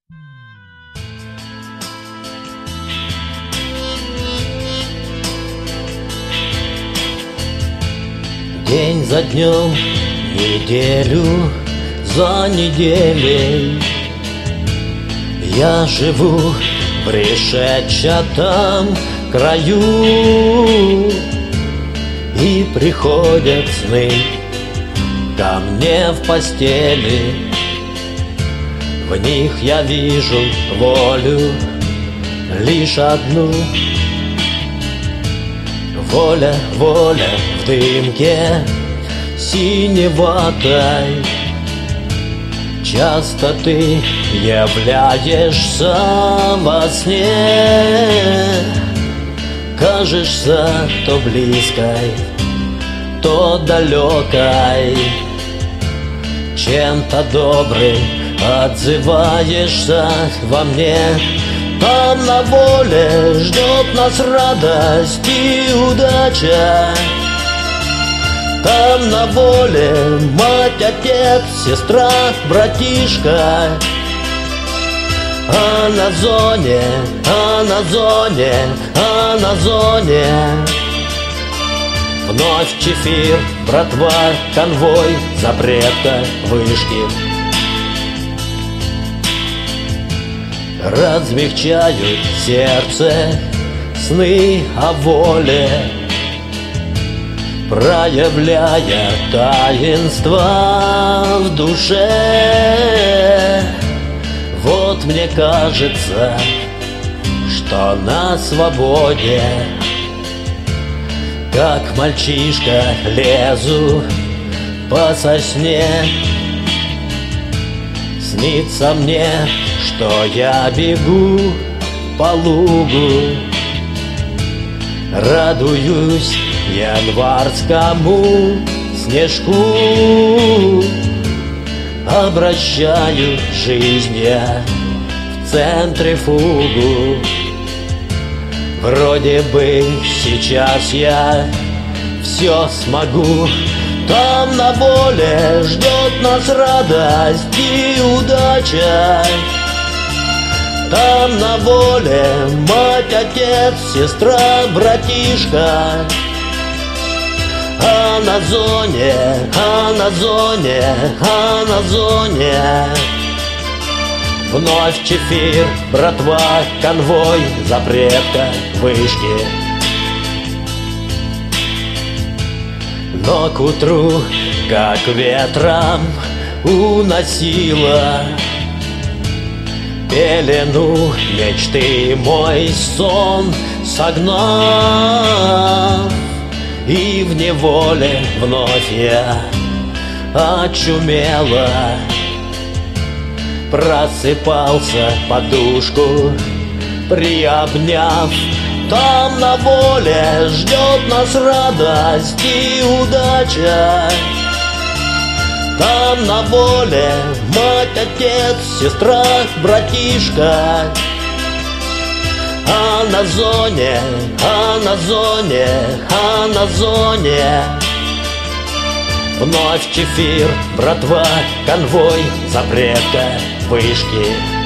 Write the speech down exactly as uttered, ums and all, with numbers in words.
День за днем, неделю за неделей я живу в решетчатом краю, и приходят сны ко мне в постели. В них я вижу волю лишь одну. Воля, воля в дымке синеватой. Часто ты являешься во сне, кажешься то близкой, то далекой. Чем-то добрым отзываешься во мне. Там на воле ждет нас радость и удача. Там на воле мать, отец, сестра, братишка. А на зоне, а на зоне, а на зоне вновь чефир, братва, конвой, запрета, вышки размягчают сердце сны о воле, проявляя таинство в душе. Вот мне кажется, что на свободе, как мальчишка, лезу по сосне. Снится мне, что я бегу по лугу, радуюсь январскому снежку. Обращаю жизнь я в центрифугу. Вроде бы сейчас я все смогу. Там на воле ждет нас радость и удача. Там на воле мать, отец, сестра, братишка. А на зоне, а на зоне, а на зоне вновь чефир, братва, конвой, запретка, вышки. Но к утру, как ветром, уносила пелену мечты мой сон согнав. И в неволе вновь я очумела, просыпался подушку приобняв. Там на воле ждет нас радость и удача. Там на воле мать, отец, сестра, братишка. А на зоне, а на зоне, а на зоне вновь чефир, братва, конвой, запретка, вышки.